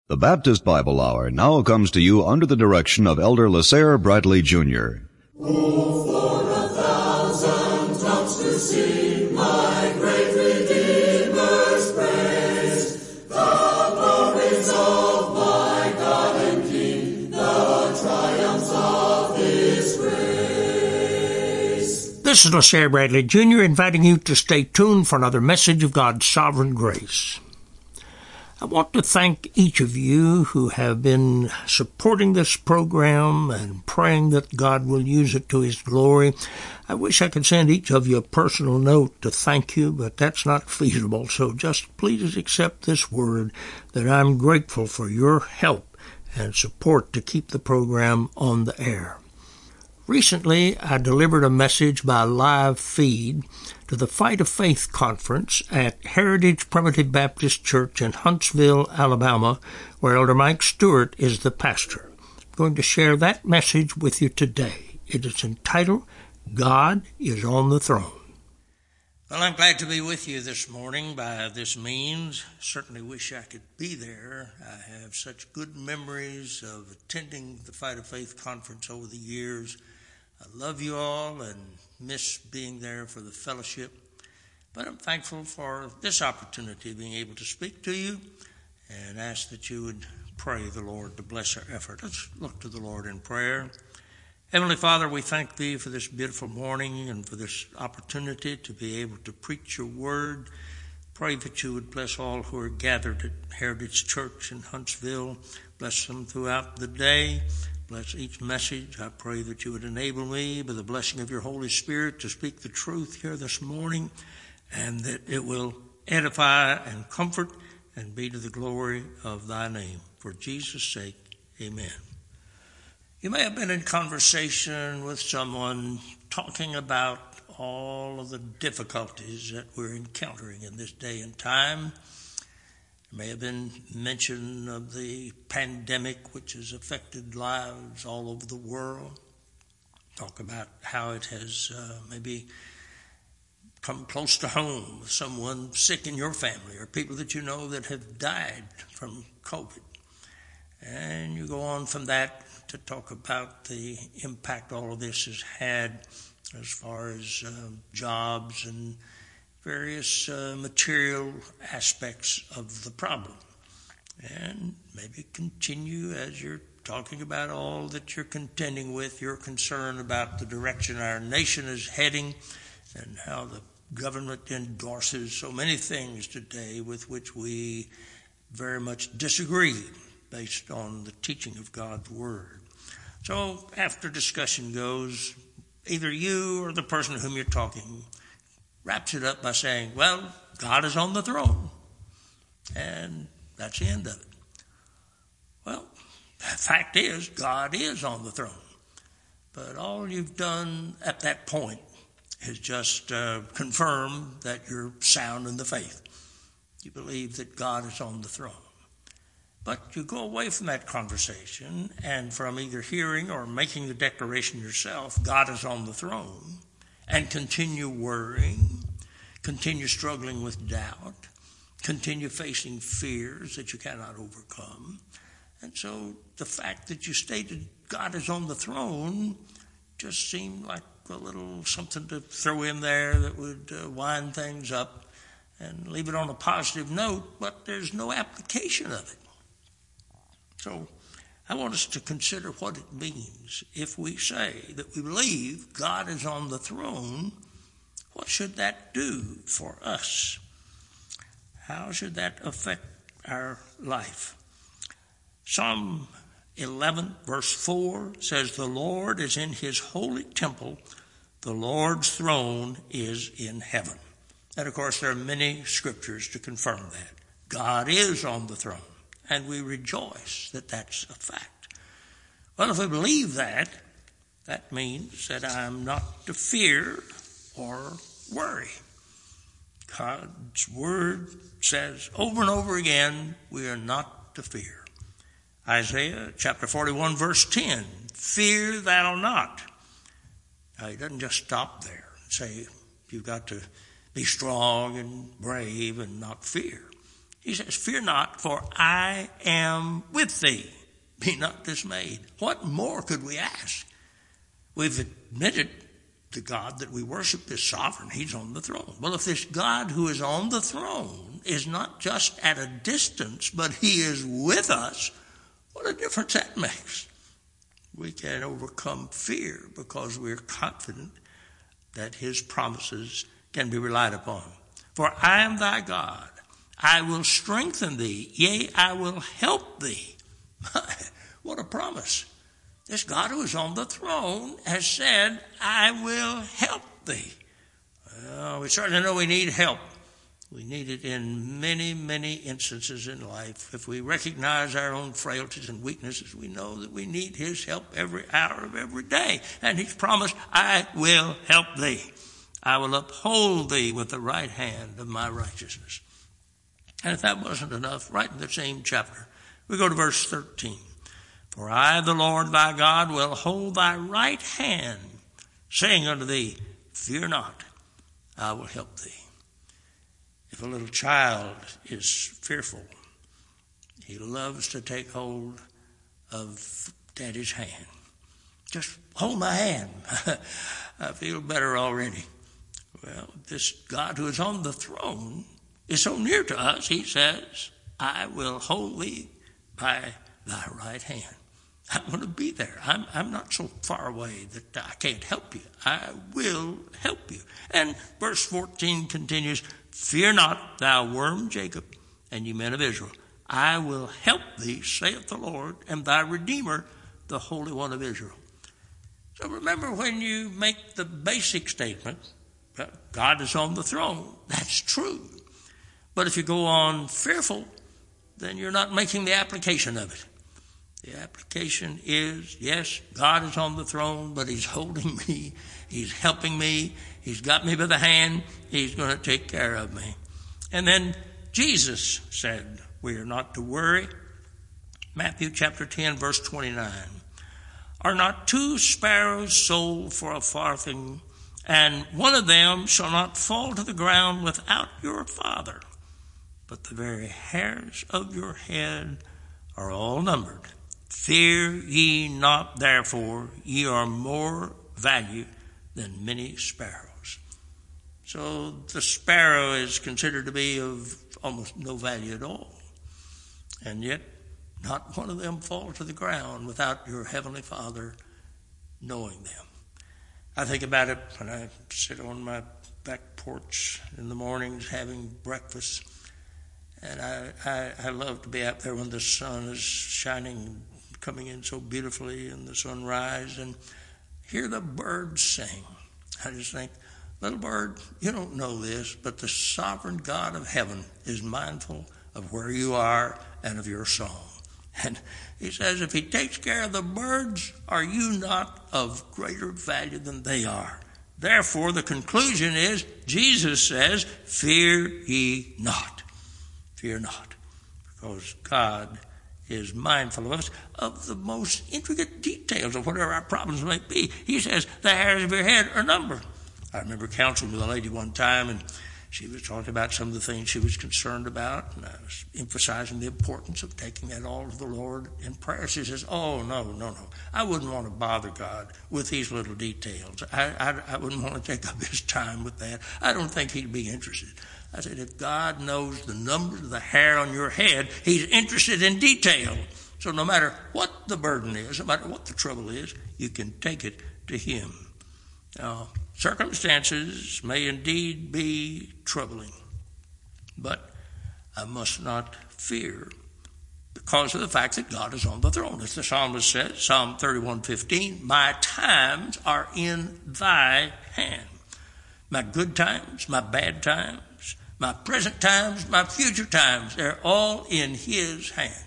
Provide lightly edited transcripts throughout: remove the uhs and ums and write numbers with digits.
The Baptist Bible Hour now comes to you under the direction of Elder Lasair Bradley Jr. Oh, for 1,000 tongues to sing my great Redeemer's praise, the glories of my God and King, the triumphs of His grace. This is Lasair Bradley Jr. inviting you to stay tuned for another message of God's sovereign grace. I want to thank each of you who have been supporting this program and praying that God will use it to His glory. I wish I could send each of you a personal note to thank you, but that's not feasible. So just please accept this word that I'm grateful for your help and support to keep the program on the air. Recently, I delivered a message by live feed to the Fight of Faith conference at Heritage Primitive Baptist Church in Huntsville, Alabama, where Elder Mike Stewart is the pastor. I'm going to share that message with you today. It is entitled, God is on the Throne. Well, I'm glad to be with you this morning by this means. Certainly wish I could be there. I have such good memories of attending the Fight of Faith conference over the years. I love you all and miss being there for the fellowship, but I'm thankful for this opportunity of being able to speak to you and ask that you would pray the Lord to bless our effort. Let's look to the Lord in prayer. Heavenly Father, we thank Thee for this beautiful morning and for this opportunity to be able to preach Your word. Pray that You would bless all who are gathered at Heritage Church in Huntsville. Bless them throughout the day. Bless each message. I pray that You would enable me by the blessing of Your Holy Spirit to speak the truth here this morning, and that it will edify and comfort and be to the glory of Thy name. For Jesus' sake, amen. You may have been in conversation with someone talking about all of the difficulties that we're encountering in this day and time. There may have been mention of the pandemic which has affected lives all over the world. Talk about how it has maybe come close to home with someone sick in your family or people that you know that have died from COVID. And you go on from that to talk about the impact all of this has had as far as jobs and various material aspects of the problem. And maybe continue as you're talking about all that you're contending with, your concern about the direction our nation is heading and how the government endorses so many things today with which we very much disagree based on the teaching of God's Word. So after discussion goes, either you or the person to whom you're talking wraps it up by saying, well, God is on the throne. And that's the end of it. Well, the fact is, God is on the throne. But all you've done at that point is just confirm that you're sound in the faith. You believe that God is on the throne. But you go away from that conversation and from either hearing or making the declaration yourself, God is on the throne, and continue worrying, continue struggling with doubt, continue facing fears that you cannot overcome. And so the fact that you stated God is on the throne just seemed like a little something to throw in there that would wind things up and leave it on a positive note, but there's no application of it. So I want us to consider what it means if we say that we believe God is on the throne. What should that do for us? How should that affect our life? Psalm 11, verse 4 says, the Lord is in His holy temple. The Lord's throne is in heaven. And of course, there are many scriptures to confirm that. God is on the throne. And we rejoice that that's a fact. Well, if we believe that, that means that I'm not to fear or worry. God's Word says over and over again, we are not to fear. Isaiah chapter 41, verse 10, fear thou not. Now, He doesn't just stop there and say you've got to be strong and brave and not fear. He says, fear not, for I am with thee. Be not dismayed. What more could we ask? We've admitted to God that we worship is sovereign. He's on the throne. Well, if this God who is on the throne is not just at a distance, but he is with us, what a difference that makes. We can overcome fear because we're confident that his promises can be relied upon. For I am thy God. I will strengthen thee. Yea, I will help thee. What a promise. This God who is on the throne has said, I will help thee. Well, we certainly know we need help. We need it in many, many instances in life. If we recognize our own frailties and weaknesses, we know that we need his help every hour of every day. And he's promised, I will help thee. I will uphold thee with the right hand of my righteousness. And if that wasn't enough, right in the same chapter, we go to verse 13. For I, the Lord thy God, will hold thy right hand, saying unto thee, fear not, I will help thee. If a little child is fearful, he loves to take hold of daddy's hand. Just hold my hand. I feel better already. Well, this God who is on the throne is so near to us, he says, I will hold thee by thy right hand. I want to be there. I'm not so far away that I can't help you. I will help you. And verse 14 continues, fear not, thou worm Jacob, and ye men of Israel. I will help thee, saith the Lord, and thy Redeemer, the Holy One of Israel. So remember, when you make the basic statement, God is on the throne, that's true. But if you go on fearful, then you're not making the application of it. The application is, yes, God is on the throne, but he's holding me. He's helping me. He's got me by the hand. He's going to take care of me. And then Jesus said, we are not to worry. Matthew chapter 10, verse 29. Are not two sparrows sold for a farthing, and one of them shall not fall to the ground without your Father? But the very hairs of your head are all numbered. Fear ye not, therefore, ye are more value than many sparrows. So the sparrow is considered to be of almost no value at all. And yet, not one of them fall to the ground without your Heavenly Father knowing them. I think about it when I sit on my back porch in the mornings having breakfast. And I love to be out there when the sun is shining, coming in so beautifully in the sunrise, and hear the birds sing. I just think, little bird, you don't know this, but the sovereign God of heaven is mindful of where you are and of your song. And he says, if he takes care of the birds, are you not of greater value than they are? Therefore, the conclusion is, Jesus says, fear ye not. Fear not, because God is mindful of us, of the most intricate details of whatever our problems might be. He says, the hairs of your head are numbered. I remember counseling with a lady one time, and she was talking about some of the things she was concerned about, and I was emphasizing the importance of taking that all to the Lord in prayer. She says, oh, no. I wouldn't want to bother God with these little details. I wouldn't want to take up his time with that. I don't think he'd be interested. I said, if God knows the numbers of the hair on your head, he's interested in detail. So no matter what the burden is, no matter what the trouble is, you can take it to him. Now, circumstances may indeed be troubling, but I must not fear because of the fact that God is on the throne. As the psalmist says, Psalm 31:15, my times are in thy hand. My good times, my bad times, my present times, my future times, they're all in his hand.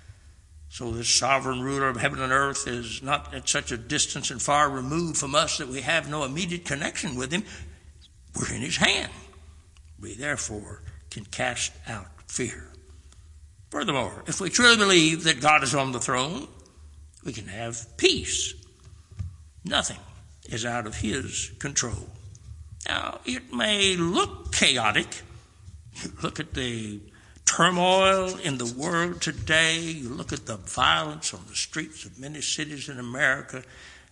So this sovereign ruler of heaven and earth is not at such a distance and far removed from us that we have no immediate connection with him. We're in his hand. We therefore can cast out fear. Furthermore, if we truly believe that God is on the throne, we can have peace. Nothing is out of his control. Now, it may look chaotic. You look at the turmoil in the world today. You look at the violence on the streets of many cities in America.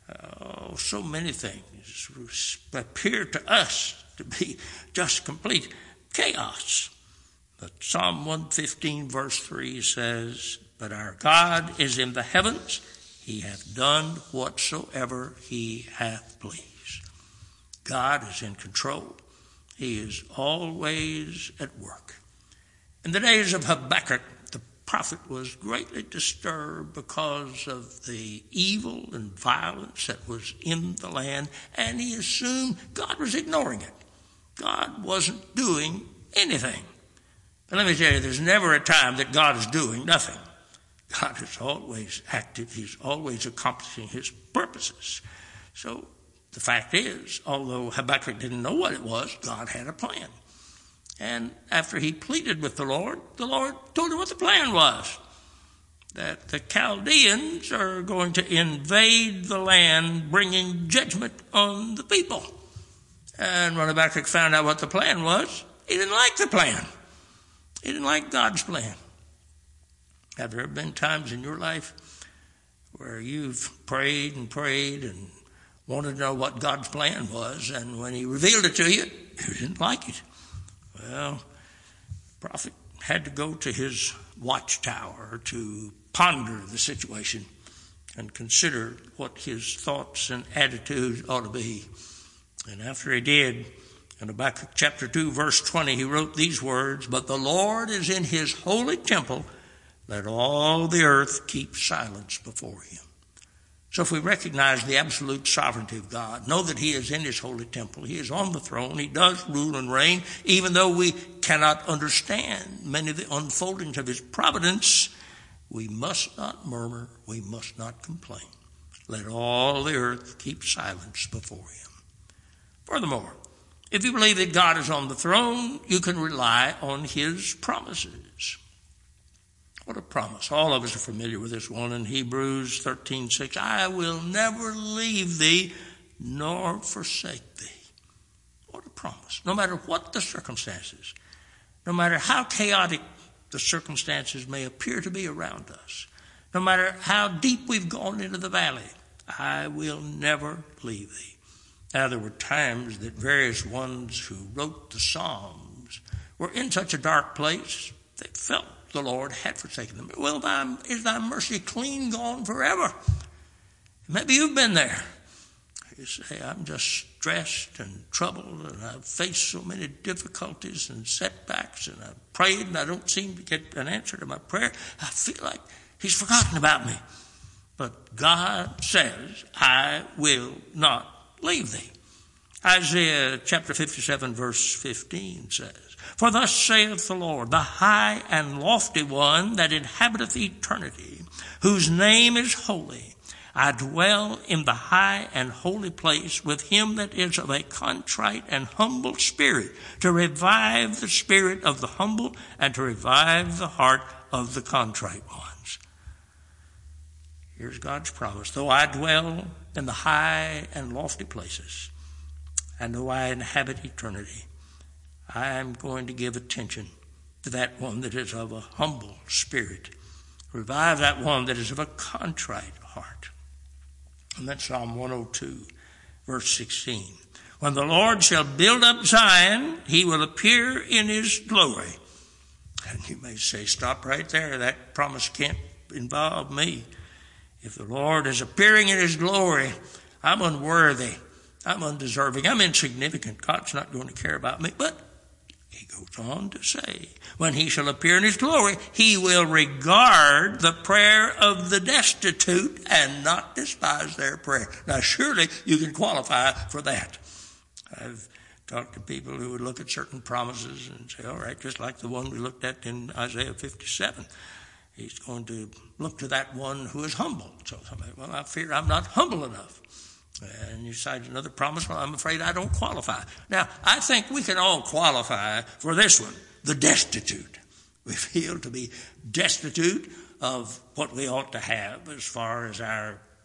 So many things appear to us to be just complete chaos. But Psalm 115 verse 3 says, "But our God is in the heavens. He hath done whatsoever he hath pleased." God is in control. He is always at work. In the days of Habakkuk, the prophet was greatly disturbed because of the evil and violence that was in the land, and he assumed God was ignoring it. God wasn't doing anything. And let me tell you, there's never a time that God is doing nothing. God is always active. He's always accomplishing his purposes. So the fact is, although Habakkuk didn't know what it was, God had a plan. And after he pleaded with the Lord told him what the plan was. That the Chaldeans are going to invade the land, bringing judgment on the people. And when Habakkuk found out what the plan was, he didn't like the plan. He didn't like God's plan. Have there been times in your life where you've prayed and wanted to know what God's plan was, and when he revealed it to you, you didn't like it? Well, the prophet had to go to his watchtower to ponder the situation and consider what his thoughts and attitudes ought to be. And after he did, in Habakkuk chapter 2, verse 20, he wrote these words, "But the Lord is in his holy temple. Let all the earth keep silence before him." So if we recognize the absolute sovereignty of God, know that he is in his holy temple, he is on the throne, he does rule and reign, even though we cannot understand many of the unfoldings of his providence, we must not murmur, we must not complain. Let all the earth keep silence before him. Furthermore, if you believe that God is on the throne, you can rely on his promises. What a promise. All of us are familiar with this one in Hebrews 13:6. "I will never leave thee nor forsake thee." What a promise. No matter what the circumstances, no matter how chaotic the circumstances may appear to be around us, no matter how deep we've gone into the valley, I will never leave thee. Now, there were times that various ones who wrote the Psalms were in such a dark place, they felt the Lord had forsaken them. Well, is thy mercy clean gone forever? Maybe you've been there. You say, I'm just stressed and troubled, and I've faced so many difficulties and setbacks, and I've prayed, and I don't seem to get an answer to my prayer. I feel like he's forgotten about me. But God says, I will not leave thee. Isaiah chapter 57 verse 15 says, "For thus saith the Lord, the high and lofty one that inhabiteth eternity, whose name is holy. I dwell in the high and holy place with him that is of a contrite and humble spirit, to revive the spirit of the humble and to revive the heart of the contrite ones." Here's God's promise. Though I dwell in the high and lofty places, and though I inhabit eternity, I am going to give attention to that one that is of a humble spirit. Revive that one that is of a contrite heart. And that's Psalm 102, verse 16. "When the Lord shall build up Zion, he will appear in his glory." And you may say, stop right there. That promise can't involve me. If the Lord is appearing in his glory, I'm unworthy. I'm undeserving. I'm insignificant. God's not going to care about me. But he goes on to say, when he shall appear in his glory, he will regard the prayer of the destitute and not despise their prayer. Now, surely you can qualify for that. I've talked to people who would look at certain promises and say, all right, just like the one we looked at in Isaiah 57. He's going to look to that one who is humble. So somebody, well, I fear I'm not humble enough. And you cite another promise, well, I'm afraid I don't qualify. Now, I think we can all qualify for this one, the destitute. We feel to be destitute of what we ought to have as far as our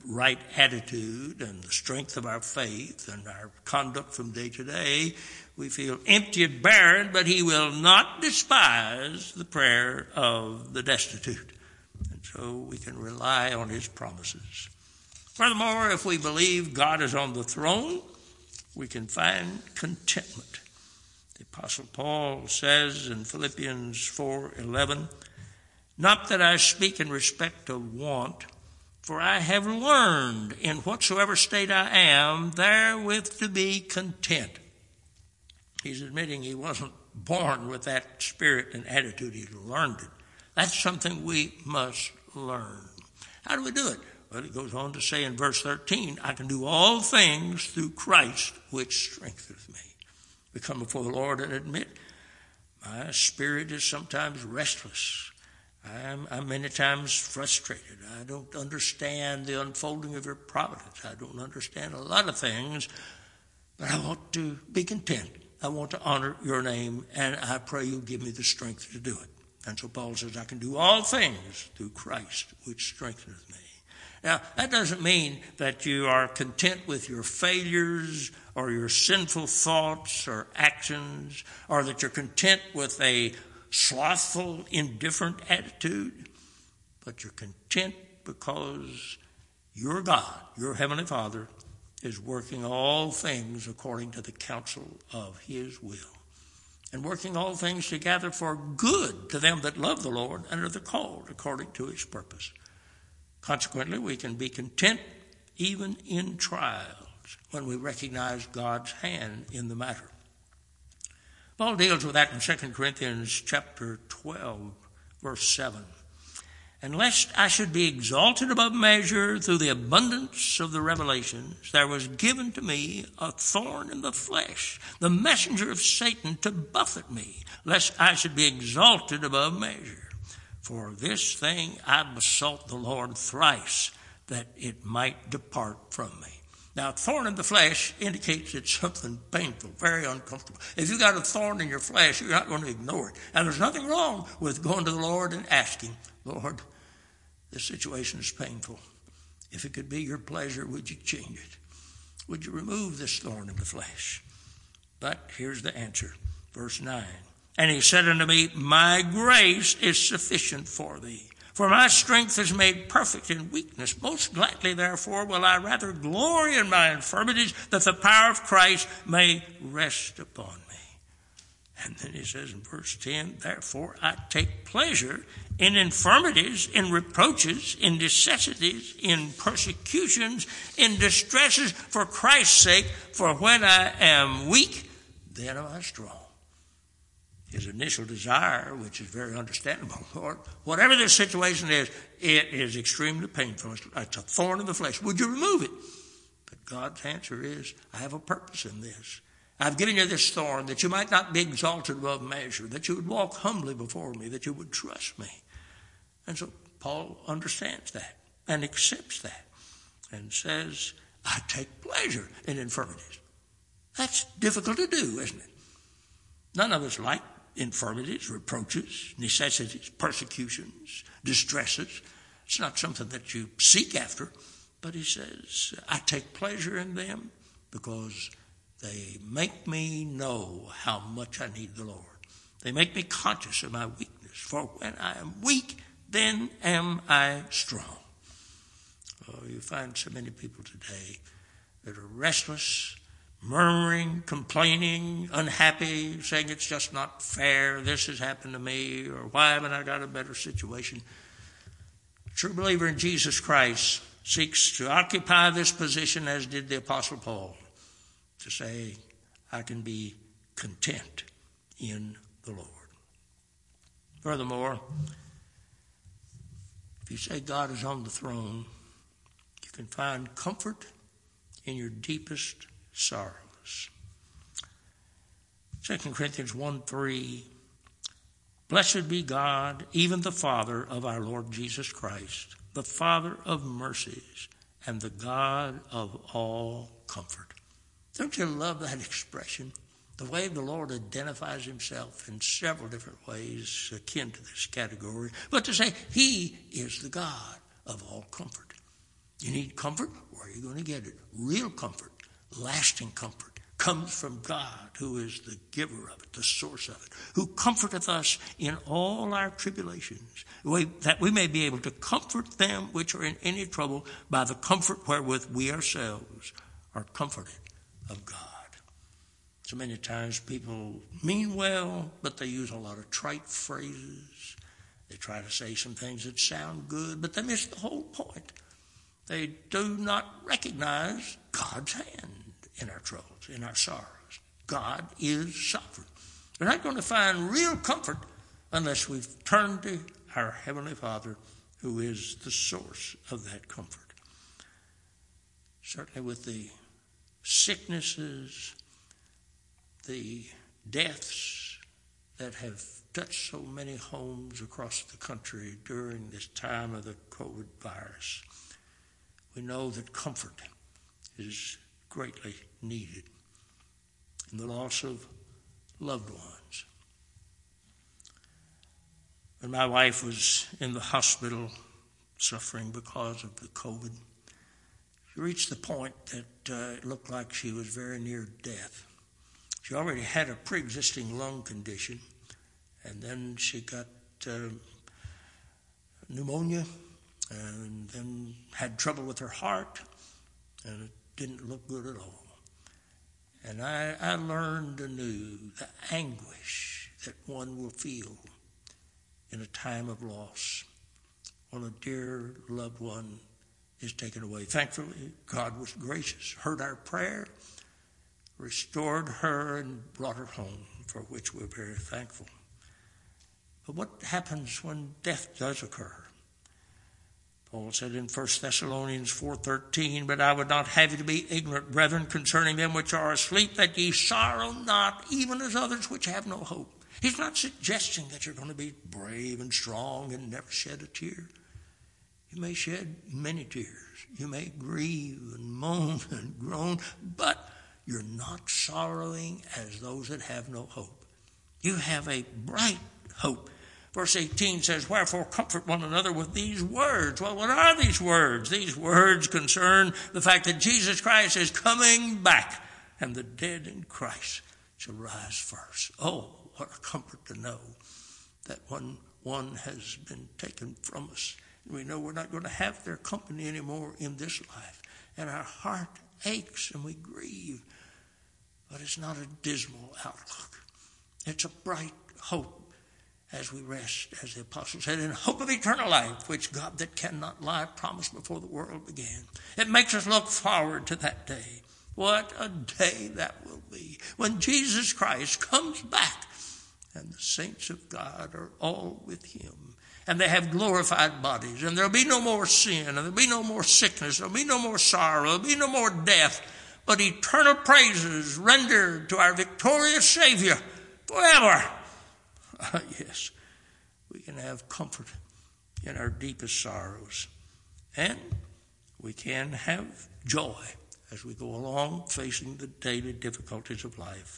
right attitude and the strength of our faith and our conduct from day to day, we feel empty and barren, but he will not despise the prayer of the destitute. And so we can rely on his promises. Furthermore, if we believe God is on the throne, we can find contentment. The Apostle Paul says in Philippians 4:11, "Not that I speak in respect of want, for I have learned in whatsoever state I am, therewith to be content." He's admitting he wasn't born with that spirit and attitude. He learned it. That's something we must learn. How do we do it? Well, it goes on to say in verse 13, "I can do all things through Christ, which strengtheneth me." We come before the Lord and admit, my spirit is sometimes restless. I'm many times frustrated. I don't understand the unfolding of your providence. I don't understand a lot of things, but I want to be content. I want to honor your name, and I pray you'll give me the strength to do it. And so Paul says, "I can do all things through Christ, which strengtheneth me." Now, that doesn't mean that you are content with your failures or your sinful thoughts or actions, or that you're content with a slothful, indifferent attitude, but you're content because your God, your Heavenly Father, is working all things according to the counsel of his will, and working all things together for good to them that love the Lord and are the called according to his purpose. Consequently, we can be content even in trials when we recognize God's hand in the matter. Paul deals with that in 2 Corinthians chapter 12, verse 7. "And lest I should be exalted above measure through the abundance of the revelations, there was given to me a thorn in the flesh, the messenger of Satan, to buffet me, lest I should be exalted above measure. For this thing I besought the Lord thrice, that it might depart from me." Now, thorn in the flesh indicates it's something painful, very uncomfortable. If you've got a thorn in your flesh, you're not going to ignore it. And there's nothing wrong with going to the Lord and asking, "Lord, this situation is painful. If it could be your pleasure, would you change it? Would you remove this thorn in the flesh?" But here's the answer, verse 9. "And he said unto me, My grace is sufficient for thee. For my strength is made perfect in weakness. Most gladly, therefore, will I rather glory in my infirmities, that the power of Christ may rest upon me." And then he says in verse 10, "Therefore I take pleasure in infirmities, in reproaches, in necessities, in persecutions, in distresses, for Christ's sake. For when I am weak, then am I strong." His initial desire, which is very understandable, "Lord, whatever this situation is, it is extremely painful. It's a thorn in the flesh. Would you remove it?" But God's answer is, "I have a purpose in this. I've given you this thorn that you might not be exalted above measure, that you would walk humbly before me, that you would trust me." And so Paul understands that and accepts that and says, "I take pleasure in infirmities." That's difficult to do, isn't it? None of us like infirmities, reproaches, necessities, persecutions, distresses. It's not something that you seek after, but he says, "I take pleasure in them because they make me know how much I need the Lord. They make me conscious of my weakness. For when I am weak, then am I strong." Oh, you find so many people today that are restless, murmuring, complaining, unhappy, saying it's just not fair, this has happened to me, or why haven't I got a better situation? A true believer in Jesus Christ seeks to occupy this position as did the Apostle Paul, to say, "I can be content in the Lord." Furthermore, if you say God is on the throne, you can find comfort in your deepest sorrows. 2 Corinthians 1:3, "Blessed be God, even the Father of our Lord Jesus Christ, the Father of mercies and the God of all comfort." Don't you love that expression? The way the Lord identifies himself in several different ways akin to this category, but to say he is the God of all comfort. You need comfort? Where are you going to get it? Real comfort, lasting comfort, comes from God, who is the giver of it, the source of it, who comforteth us in all our tribulations, that we may be able to comfort them which are in any trouble by the comfort wherewith we ourselves are comforted of God. So many times people mean well, but they use a lot of trite phrases. They try to say some things that sound good, but they miss the whole point. They do not recognize God's hand in our troubles, in our sorrows. God is sovereign. We're not going to find real comfort unless we've turned to our Heavenly Father, who is the source of that comfort. Certainly with the sicknesses, the deaths that have touched so many homes across the country during this time of the COVID virus, we know that comfort is greatly needed in the loss of loved ones. When my wife was in the hospital suffering because of the COVID, she reached the point that it looked like she was very near death. She already had a pre-existing lung condition, and then she got pneumonia, and then had trouble with her heart, and it didn't look good at all. And I learned anew the anguish that one will feel in a time of loss when a dear loved one is taken away. Thankfully, God was gracious, heard our prayer, restored her, and brought her home, for which we're very thankful. But what happens when death does occur? Paul said in 1 Thessalonians 4:13, "But I would not have you to be ignorant, brethren, concerning them which are asleep, that ye sorrow not, even as others which have no hope." He's not suggesting that you're going to be brave and strong and never shed a tear. You may shed many tears. You may grieve and moan and groan, but you're not sorrowing as those that have no hope. You have a bright hope. Verse 18 says, "Wherefore comfort one another with these words." Well, what are these words? These words concern the fact that Jesus Christ is coming back, and the dead in Christ shall rise first. Oh, what a comfort to know that when one has been taken from us, we know we're not going to have their company anymore in this life, and our heart aches and we grieve. But it's not a dismal outlook. It's a bright hope as we rest, as the apostle said, in hope of eternal life, which God that cannot lie promised before the world began. It makes us look forward to that day. What a day that will be when Jesus Christ comes back and the saints of God are all with him. And they have glorified bodies, and there'll be no more sin, and there'll be no more sickness, there'll be no more sorrow, there'll be no more death, but eternal praises rendered to our victorious Savior forever. Yes, we can have comfort in our deepest sorrows, and we can have joy as we go along facing the daily difficulties of life.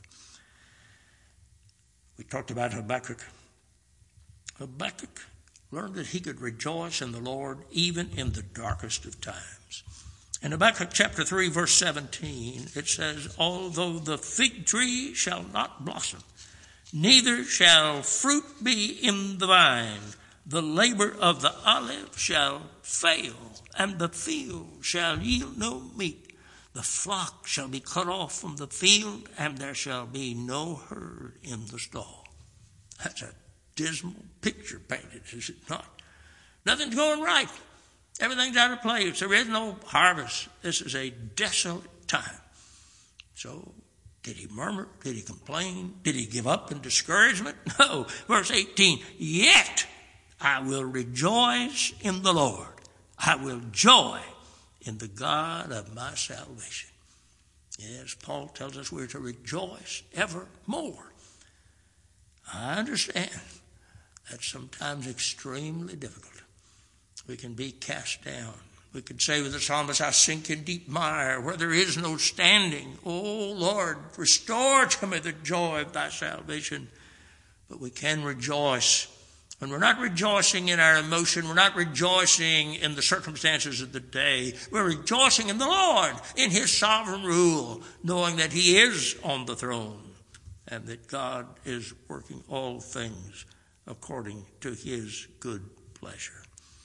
We talked about Habakkuk. Habakkuk learned that he could rejoice in the Lord even in the darkest of times. In Habakkuk chapter 3, verse 17, it says, "Although the fig tree shall not blossom, neither shall fruit be in the vine, the labor of the olive shall fail, and the field shall yield no meat. The flock shall be cut off from the field, and there shall be no herd in the stall." That's a dismal picture painted, is it not? Nothing's going right. Everything's out of place. There is no harvest. This is a desolate time. So, did he murmur? Did he complain? Did he give up in discouragement? No. Verse 18, "Yet I will rejoice in the Lord. I will joy in the God of my salvation." Yes, Paul tells us we're to rejoice evermore. I understand that's sometimes extremely difficult. We can be cast down. We could say with the psalmist, "I sink in deep mire where there is no standing. O Lord, restore to me the joy of thy salvation." But we can rejoice When we're not rejoicing in our emotion, we're not rejoicing in the circumstances of the day. We're rejoicing in the Lord, in his sovereign rule, knowing that he is on the throne and that God is working all things according to his good pleasure.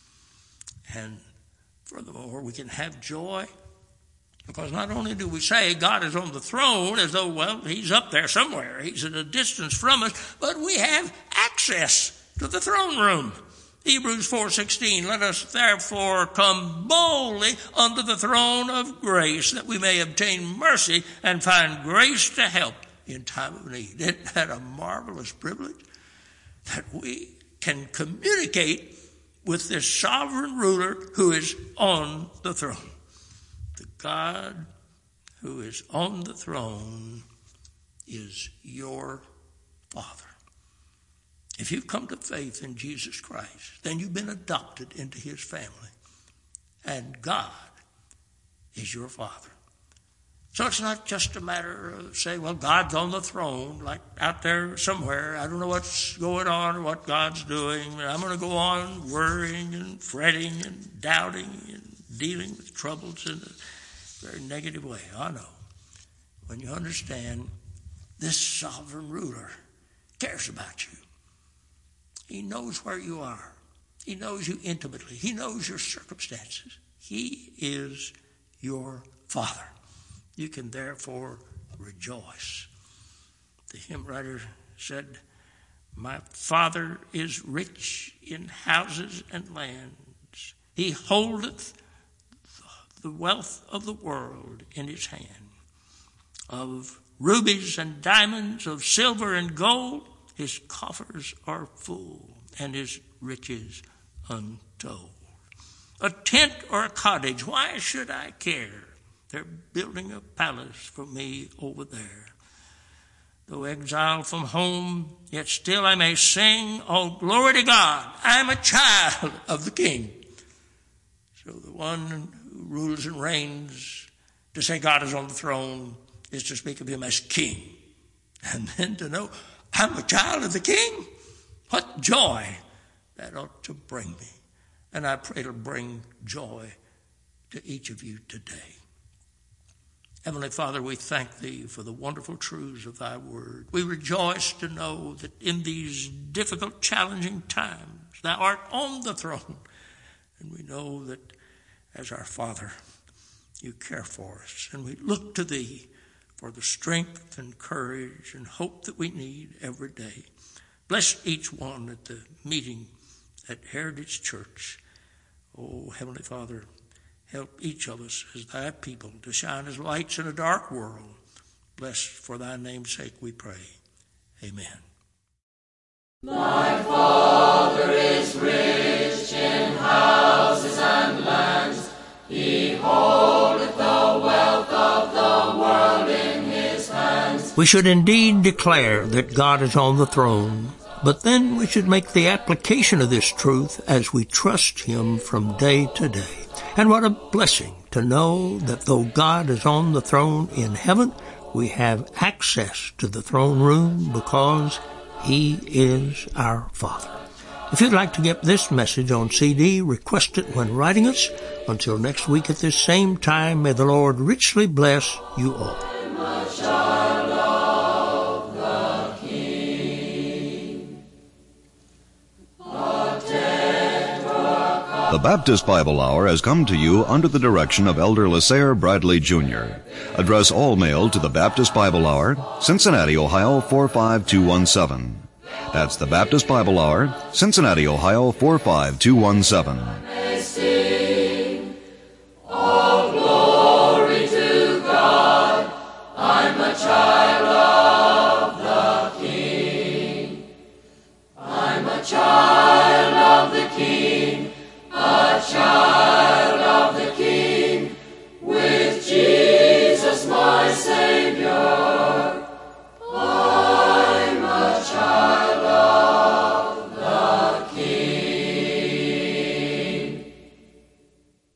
And furthermore, we can have joy because not only do we say God is on the throne as though, well, he's up there somewhere, he's at a distance from us, but we have access to the throne room. Hebrews 4:16, let us therefore come boldly unto the throne of grace that we may obtain mercy and find grace to help in time of need. Isn't that a marvelous privilege? That we can communicate with this sovereign ruler who is on the throne. The God who is on the throne is your Father. If you've come to faith in Jesus Christ, then you've been adopted into his family. And God is your Father. So it's not just a matter of saying, well, God's on the throne, like out there somewhere. I don't know what's going on or what God's doing. I'm going to go on worrying and fretting and doubting and dealing with troubles in a very negative way. I know. When you understand this sovereign ruler cares about you. He knows where you are. He knows you intimately. He knows your circumstances. He is your Father. You can therefore rejoice. The hymn writer said, my Father is rich in houses and lands. He holdeth the wealth of the world in his hand. Of rubies and diamonds, of silver and gold, his coffers are full, and his riches untold. A tent or a cottage, why should I care? They're building a palace for me over there. Though exiled from home, yet still I may sing, all glory to God, I'm a child of the King. So the one who rules and reigns, to say God is on the throne is to speak of him as King. And then to know, I'm a child of the King. What joy that ought to bring me. And I pray it'll bring joy to each of you today. Heavenly Father, we thank thee for the wonderful truths of thy word. We rejoice to know that in these difficult, challenging times, thou art on the throne. And we know that as our Father, you care for us. And we look to thee for the strength and courage and hope that we need every day. Bless each one at the meeting at Heritage Church. Oh, Heavenly Father, help each of us as thy people to shine as lights in a dark world. Bless for thy name's sake, we pray. Amen. My Father is rich in houses and lands. He holdeth the wealth of the world in his hands. We should indeed declare that God is on the throne, but then we should make the application of this truth as we trust him from day to day. And what a blessing to know that though God is on the throne in heaven, we have access to the throne room because he is our Father. If you'd like to get this message on CD, request it when writing us. Until next week at this same time, may the Lord richly bless you all. The Baptist Bible Hour has come to you under the direction of Elder Lasair Bradley Jr. Address all mail to the Baptist Bible Hour, Cincinnati, Ohio 45217. That's the Baptist Bible Hour, Cincinnati, Ohio 45217.